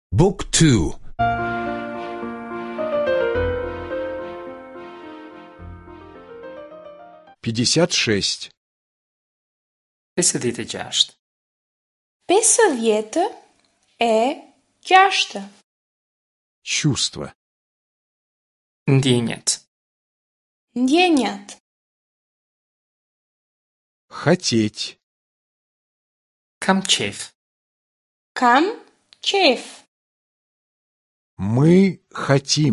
Book 2. 56. 56. 50 e gjashtë. Чувство. Ndjenjat. Ndjenjat. Хотеть. Kam qef. Kam qef. Мы хотим.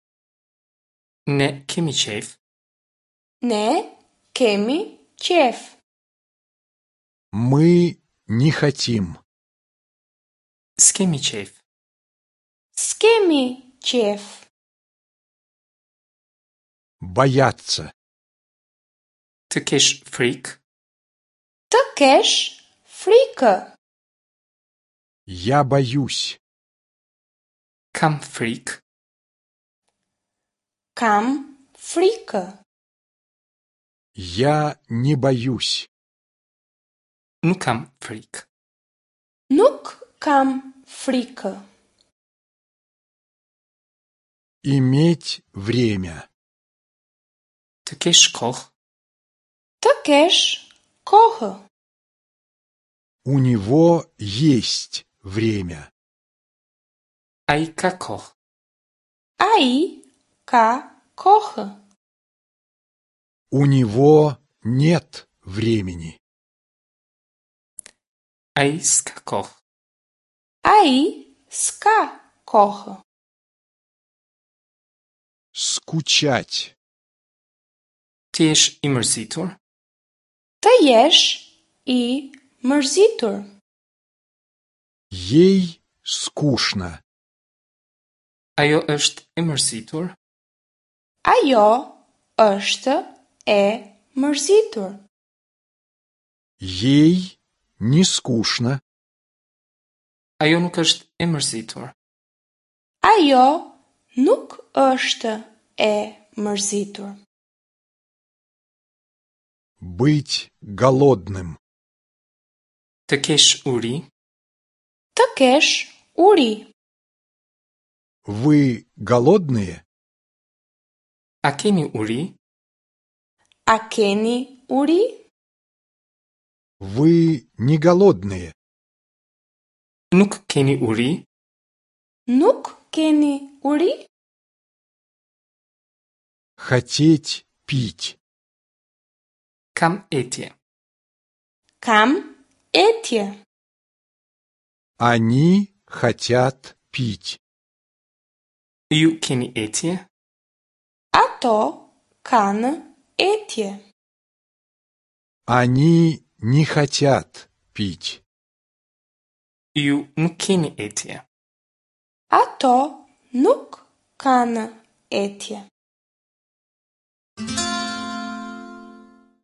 Ne kemi qef. Ne kemi qef. Мы не хотим. S'kemi qef. S'kemi qef. Бояться. Të kesh frikë. Të kesh frikë. Я боюсь. Kam frikë. Kam frikë. Я не боюсь. Nuk kam frikë. Nuk kam frikë. Иметь время. Të kesh kohë. Të kesh kohë. У него есть время. Ai ka kohë. Ai ka kohë. У него нет времени. Ai s'ka kohë. Ai s'ka kohë. Скучать. Ti jesh i mërzitur. Të jesh i mërzitur. Ей скучно. Ajo është e mërzitur. Ajo është e mërzitur. Ей не скучно. Ajo nuk është e mërzitur. Ajo nuk është e mërzitur. Быть голодным. Të kesh uri. Të kesh uri. Вы голодные? A keni uri? A keni uri? Вы не голодные? Nuk keni uri? Nuk keni uri? Хотеть пить. Kam etje. Kam etje. Они хотят пить. Ju keni etje? Ato kanë etje. Они не хотят пить. Ju nuk keni etje. Ato nuk kanë etje.